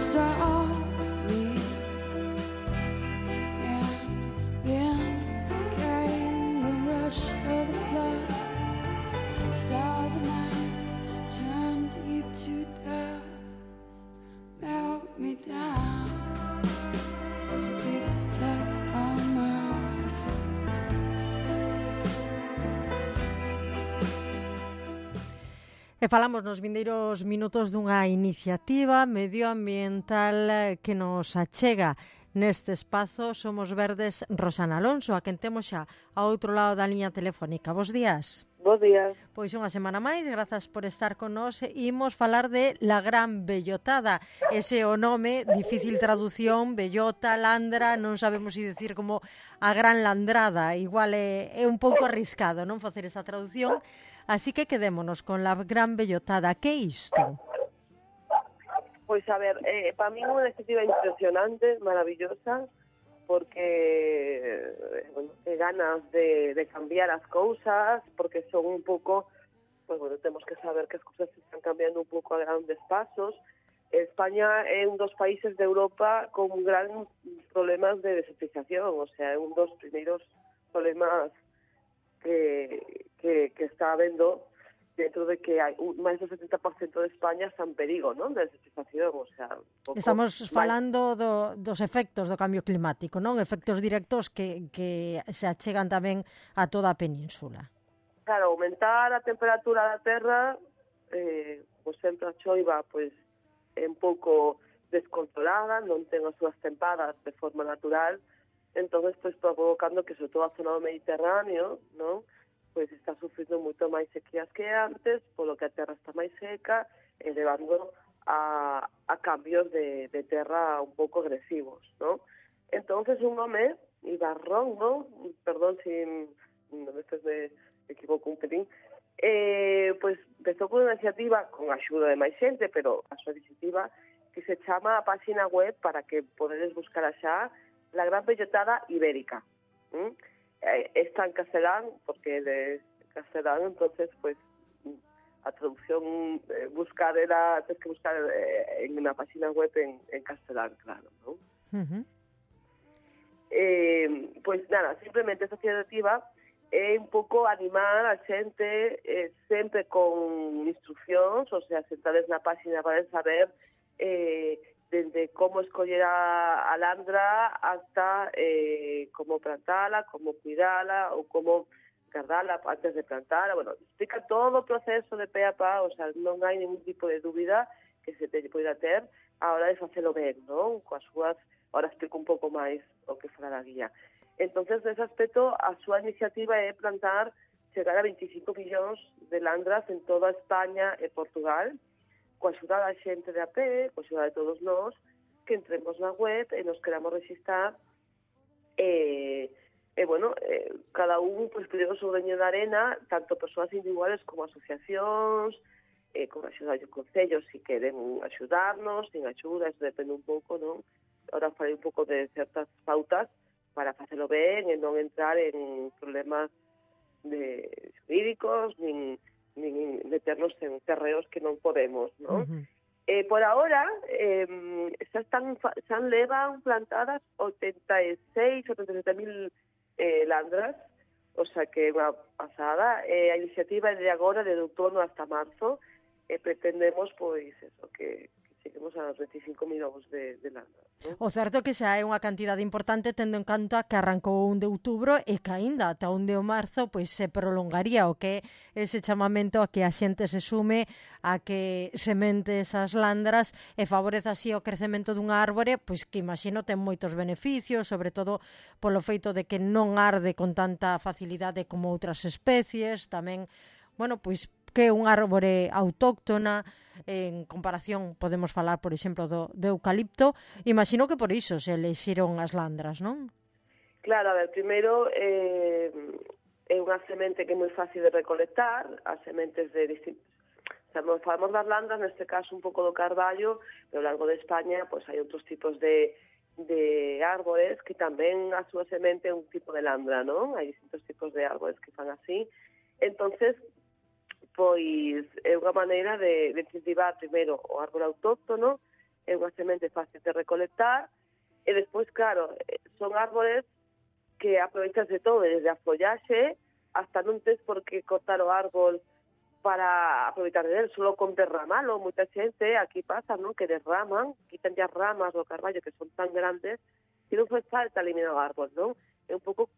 starry. And then came the rush of the flood. Stars of night turn deep to dust. Melt me down as a big black hammer. E falamos nos vindeiros minutos dunha iniciativa medioambiental que nos achega neste espazo. Somos Verdes, Rosana Alonso, a quen temos xa ao outro lado da liña telefónica. Bos días. Bos días. Pois unha semana máis, grazas por estar con nós. Imos falar de La Gran Bellotada. Ese é o nome, difícil traducción, bellota, landra, non sabemos se dicir como a gran landrada. Igual é un pouco arriscado non facer esa traducción. Así que quedémonos con La Gran Bellotada. Que é isto? Pois a ver, para mí é unha iniciativa impresionante, maravillosa, porque bueno, ganas de cambiar as cousas, porque son un pouco, pues bueno, temos que saber que as cousas están cambiando un pouco a grandes pasos. España é un dos países de Europa con gran problemas de desertización, o sea, é un dos primeiros problemas que está habendo, dentro de que hai máis do 70% de España está en perigo, non? De desertización, o sea... Estamos falando dos efectos do cambio climático, non? Efectos directos que se achegan tamén a toda a península. Claro, aumentar a temperatura da terra, pois sempre a choiva, pois, é un pouco descontrolada, non ten as súas tempadas de forma natural, entonces pois provocando que sobre todo a zona do Mediterráneo, non? Pois está sufrindo moito máis sequías que antes, polo que a terra está máis seca, e levando a cambios de terra un pouco agresivos, non? Entonces un home, Ibarrón, non? Perdón se despois me equivoco un pelín, pois empezou con unha iniciativa con a axuda de máis xente, pero a súa iniciativa que se chama a página web para que podedes buscar xa La Gran Bellotada Ibérica. Está en castelán, porque é de castelán, entonces, pues, a traducción, tienes que buscar en una página web en castelán, claro, ¿no? Uh-huh. Pues nada, simplemente esta iniciativa é un pouco animar a xente sempre con instruccións, o sea, sentades na página para saber desde como escoller a landra hasta como plantala, como cuidala ou como guardala antes de plantala. Bueno, explica todo o proceso de pe a pa, o sea, non hai ningún tipo de dúbida que se te poida ter a hora de facelo ben, non? Coas súas, ahora explico un pouco máis o que fará a guía. Entonces, nese aspecto, a súa iniciativa é plantar, chegar a 25 millóns de landras en toda España e Portugal, coa axuda da xente de a pé, coa axuda de todos nós, que entremos na web e nos queramos registrar bueno, cada un pues, pide o seu greño de arena, tanto persoas individuales como asociacións, con axuda de concellos si queren axudarnos, sin axuda, eso depende un pouco, non? Ahora falei un pouco de certas pautas para facelo ben e non entrar en problemas jurídicos, nin meternos en terreos que non podemos, non? Uh-huh. Por ahora, xa levan plantadas 87.000 landras, o sea que é unha pasada. A iniciativa é de agora, de outono hasta marzo, e pretendemos, pois, eso, que cheguemos a 25 millóns de landras, ¿no? O certo é que xa é unha cantidade importante tendo en conta que arrancou o 1 de outubro e que aínda ata o 1 de marzo pois se prolongaría, o que é ese chamamento a que a xente se sume, a que semente esas landras e favoreza así o crecemento dunha árbore, pois que imagino ten moitos beneficios, sobre todo polo feito de que non arde con tanta facilidade como outras especies, tamén, bueno, pois que é unha árbore autóctona, en comparación, podemos falar, por exemplo, do eucalipto. Imagino que por iso se elixiron as landras, non? Claro, a ver, primeiro é unha semente que é moi fácil de recolectar, as sementes de distintos... Falamos das landras, neste caso un pouco do carballo, pero ao largo de España pois hai outros tipos de árbores que tamén a súa semente é un tipo de landra, non? Hai distintos tipos de árbores que fan así. Entonces, pois é unha maneira de incentivar primeiro o árbol autóctono e é unha semente fácil de recolectar, e despois, claro, son árbores que aproveitas de todo, desde a follaxe hasta non tes por que cortar o árbol para aproveitar de él, solo con derramalo. Moita xente aquí pasa, non? Que derraman, quitan as ramas do carballo que son tan grandes, e non faz falta eliminar o árbol, non? É un pouco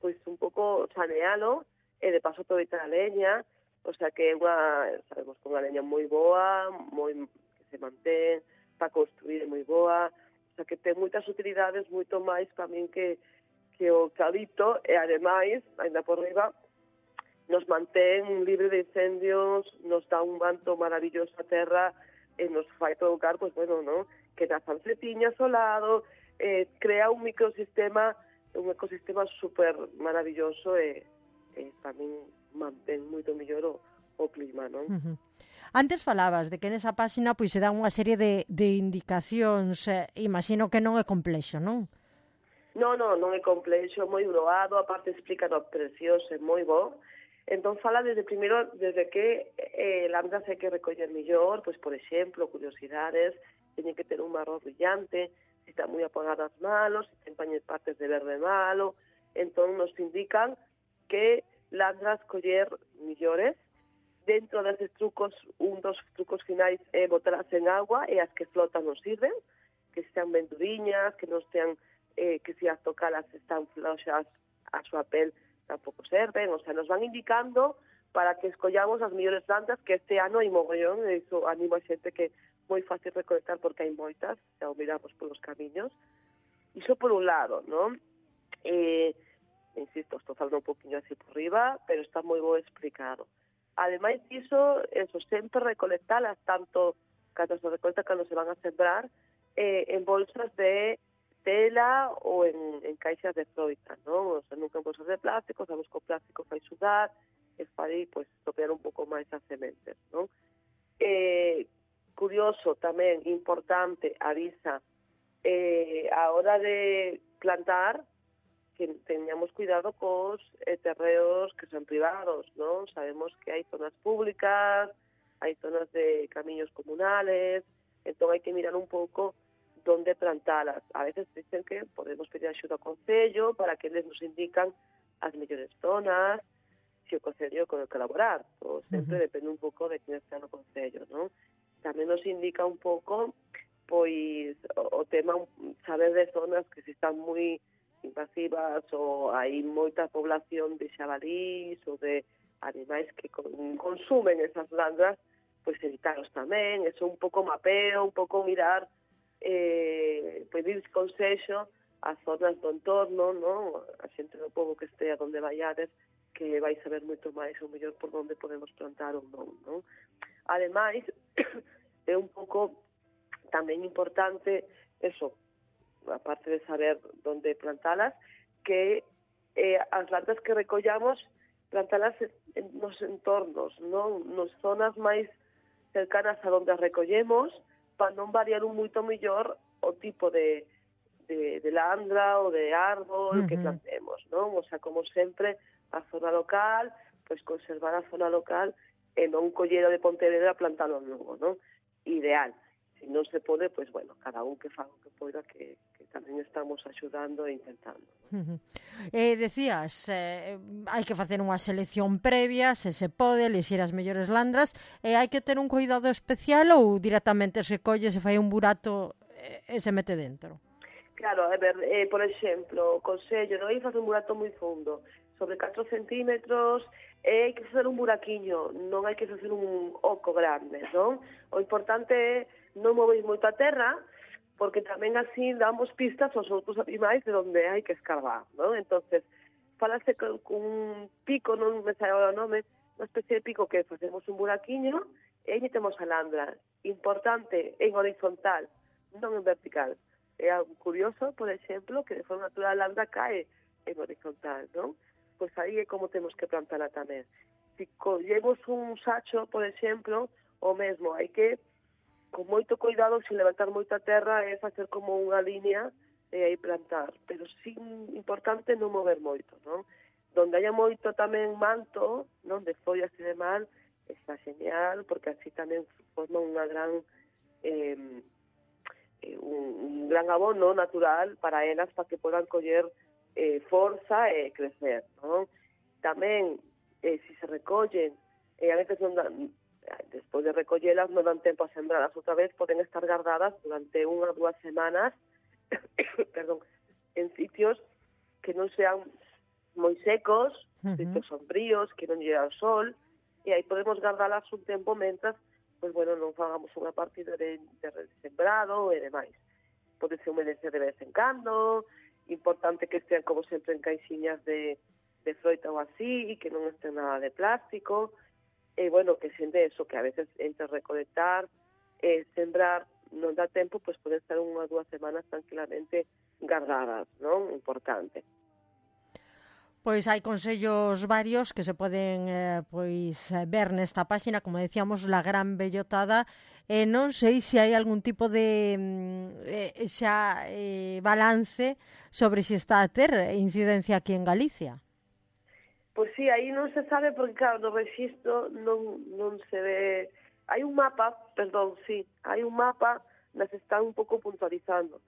sanealo, e de paso aproveitar a leña, o sea que é sabemos que unha leña moi boa, que se mantén, para construir é moi boa, o sea que ten moitas utilidades, moito máis para min que o eucalipto, e ademais, ainda por riba, nos mantén libre de incendios, nos dá un manto maravilloso a terra, e nos fai provocar, pues bueno, ¿no? Que nazan setiñas ao lado, crea un ecosistema super maravilloso, e tamén mantén moito mellor o clima, non? Antes falabas de que nesa páxina pois se dan unha serie de indicacións, imagino que non é complexo, non? Non é complexo, moi doado, aparte explica no precioso, é moi bo. Entón fala desde que lambdas hai que recoller mellor, pois por exemplo, curiosidades, teñen que ter un marrón brillante, se están moi apagadas malos, se ten partes de verde malo, entón nos indican que lambdas coller millores. Dentro deses trucos, un dos trucos finais é botalas en agua, e as que flotan non sirven, que sean ben duriñas, que non estean que se as tocalas están floxas, a súa pel tampouco serven, o sea, nos van indicando para que escollamos as mellores plantas, que este ano hai mogollón, e iso animo a xente que é moi fácil recolectar porque hai moitas, xa o miramos polos camiños. Iso por un lado, non? Insisto, estou falando un poquinho así por riba, pero está moi bo explicado. Ademais diso, sempre recolectalas, tanto cando se recolecta, cando se van a sembrar, en bolsas de tela ou en caixas de froita, non? O sea, nunca en bolsas de plástico, sabemos que o plástico fai sudar, e fai, pois, estropear un pouco máis as sementes, non? Curioso tamén, importante, avisa, a hora de plantar, que teñamos cuidado cos terreos que son privados, non? Sabemos que hai zonas públicas, hai zonas de camiños comunales, entón hai que mirar un pouco donde plantalas. A veces dicen que podemos pedir axuda ao Concello para que eles nos indican as mellores zonas, se o Concello pode colaborar. O sempre depende un pouco de quen está no Concello, non? Tamén nos indica un pouco pois o tema, saber de zonas que se están moi invasivas ou hai moita población de xabalís ou de animais que consumen esas landas, pois evitarlos tamén. Eso un pouco mapeo, un pouco mirar, pedir consexo ás zonas do entorno, non? A xente do pobo que estea onde vaiades, que vai saber moito máis ou mellor por onde podemos plantar ou non, non? Ademais, é un pouco tamén importante eso, aparte de saber onde plantalas, que as plantas que recollamos, plantalas nos entornos, non? Nos zonas máis cercanas a onde as recollemos, para non variar moito mellor o tipo de landra ou de árbol que plantemos, non? O sea, como sempre, a zona local, pois conservar a zona local e non coller de Pontevedra plantalo novo, non? Ideal. Se non se pode, pois, bueno, cada un que faga o que poida, que tamén estamos axudando e intentando. Decías, hai que facer unha selección previa, se pode, elixir as mellores landras, e hai que ter un cuidado especial ou directamente se colle, se fai un burato e se mete dentro? Claro, a ver, por exemplo, o Concello non hai facer un burato moi fundo, sobre 4 centímetros, hai que facer un buraquiño, non hai que facer un oco grande, non? O importante é non moveis moito a terra, porque tamén así damos pistas aos outros animais de onde hai que escarbar, non? Entonces, falase con un pico, non me sai o nome, unha especie de pico que facemos un buraquiño e aí metemos a landra. Importante, en horizontal, non en vertical. É algo curioso, por exemplo, que de forma natural a landra cae en horizontal, non? Pois aí é como temos que plantala tamén. Se collemos un sacho, por exemplo, o mesmo, hai que con moito cuidado, sin levantar moita terra, é facer como unha línea e aí plantar, pero sin importante non mover moito, non? Donde haya moito tamén manto, non, de follas e demais, está genial, porque así tamén forma unha gran gran abono natural para elas para que podan coller forza e crecer, non? Tamén, se se recollen, a veces non dan, despois de recollelas non dan tempo a sembralas outra vez, poden estar guardadas durante 1 ou 2 semanas perdón, en sitios que non sean moi secos, sitios sombríos, que non llegan sol, e aí podemos guardalas un tempo mentras, pois, bueno, non fagamos unha partida de sembrado e demais. Podese humedecer de vez en cando, importante que estén, como sempre, en caixiñas de froita ou así, e que non estén nada de plástico, e, bueno, que xente eso, que a veces entre recolectar e sembrar non dá tempo, pois poden estar 1 ou 2 semanas tranquilamente guardadas, non? Importante. Pois hai consellos varios que se poden ver nesta páxina, como decíamos, La Gran Bellotada. Non sei se hai algún tipo de balance sobre se está a ter incidencia aquí en Galicia. Pois sí, aí non se sabe porque, claro, no rexistro non se ve. Hai un mapa, hai un mapa, nas están un pouco puntualizando.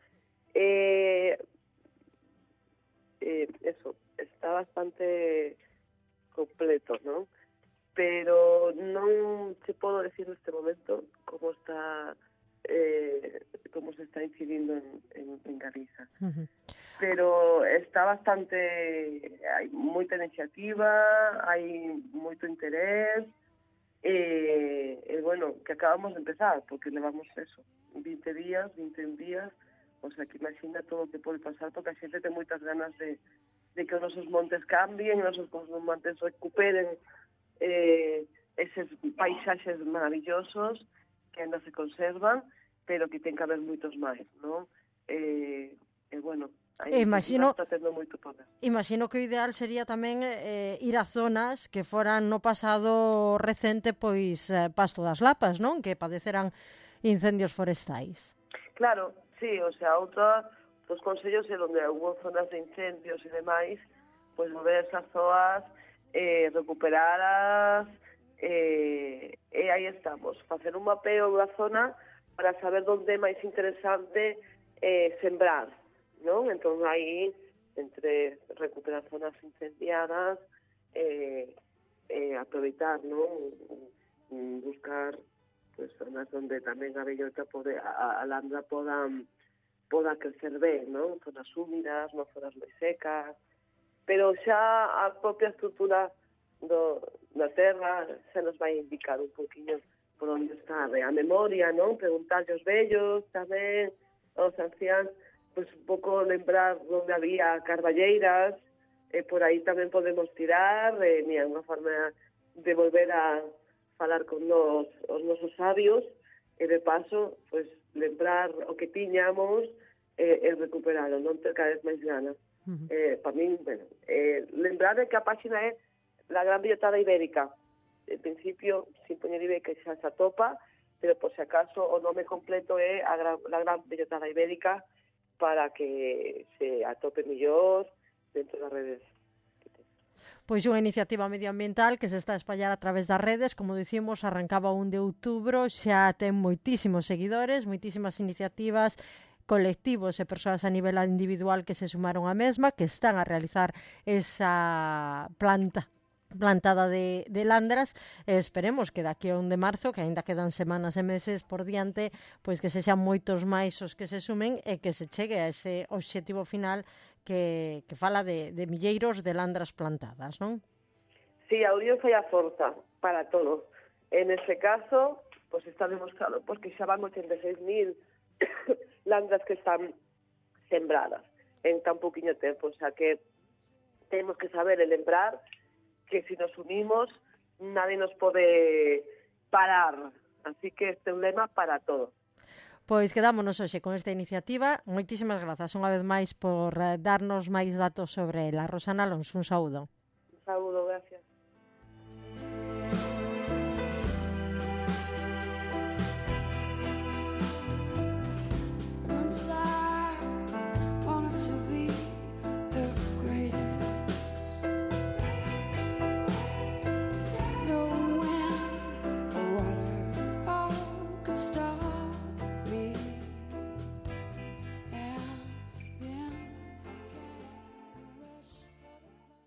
Eso, está bastante completo, ¿no? Pero non se podo decir neste momento como está como se está incidindo en Galiza. Pero está bastante, hai moita iniciativa, hai moito interés, bueno, que acabamos de empezar, porque levamos eso, 20 días, 21 días, o sea, que imagina todo o que pode pasar, porque a xente ten moitas ganas de que os nosos montes cambien, os nosos montes recuperen eses paisaxes maravillosos que ainda se conservan, pero que ten que haber moitos máis, non? Bueno, imagino, está tendo moito poder. Imagino que o ideal sería tamén ir a zonas que foran no pasado recente pois Pasto das Lapas, non? Que padeceran incendios forestais. Claro, sí, o sea, outra dos consellos é onde hubo zonas de incendios e demais, pois volver esas zoas, recuperadas, e aí estamos, facer un mapeo da zona para saber onde é máis interesante sembrar, non? Entón aí, entre recuperar zonas incendiadas, aproveitar, non? Buscar pues, zonas onde tamén a bellota a lambra poda crecer ben, non? Zonas húmidas, non zonas moi secas, pero xa a propia estrutura da terra xa nos vai indicar un poquinho por onde está a memoria, non? Preguntarlle aos vellos, tamén aos anciáns, pois un pouco lembrar onde había carballeiras, por aí tamén podemos tirar, é unha forma de volver a falar con os nosos sabios, e de paso, pois, lembrar o que tiñamos e recuperarlo, non ter cada vez máis ganas. Para min, bueno, lembrar que a páxina é La Gran Bellotada Ibérica. En principio, sin poñer ibérica xa se atopa, pero por si acaso o nome completo é La Gran Bellotada Ibérica para que se atope mellor dentro das redes. Pois unha iniciativa medioambiental que se está a espallar a través das redes, como dicimos, arrancaba 1 de outubro, xa ten moitísimos seguidores, moitísimas iniciativas, colectivos e persoas a nivel individual que se sumaron á mesma, que están a realizar esa plantada de landras, e esperemos que daqui a 1 de marzo, que aínda quedan semanas e meses por diante, pois que sexan moitos máis os que se sumen e que se chegue a ese obxectivo final que fala de milleiros de landras plantadas, non? Sí, a Unión fai a forza para todo. En ese caso, pois está demostrado porque xa van 86.000 landras que están sembradas en tan poquinho tempo, o sea que temos que saber e lembrar que si nos unimos nadie nos pode parar, así que este é un lema para todo. Pois quedámonos hoxe con esta iniciativa. Moitísimas grazas unha vez máis por darnos máis datos sobre ela. Rosana Alonso, un saúdo. Un saúdo.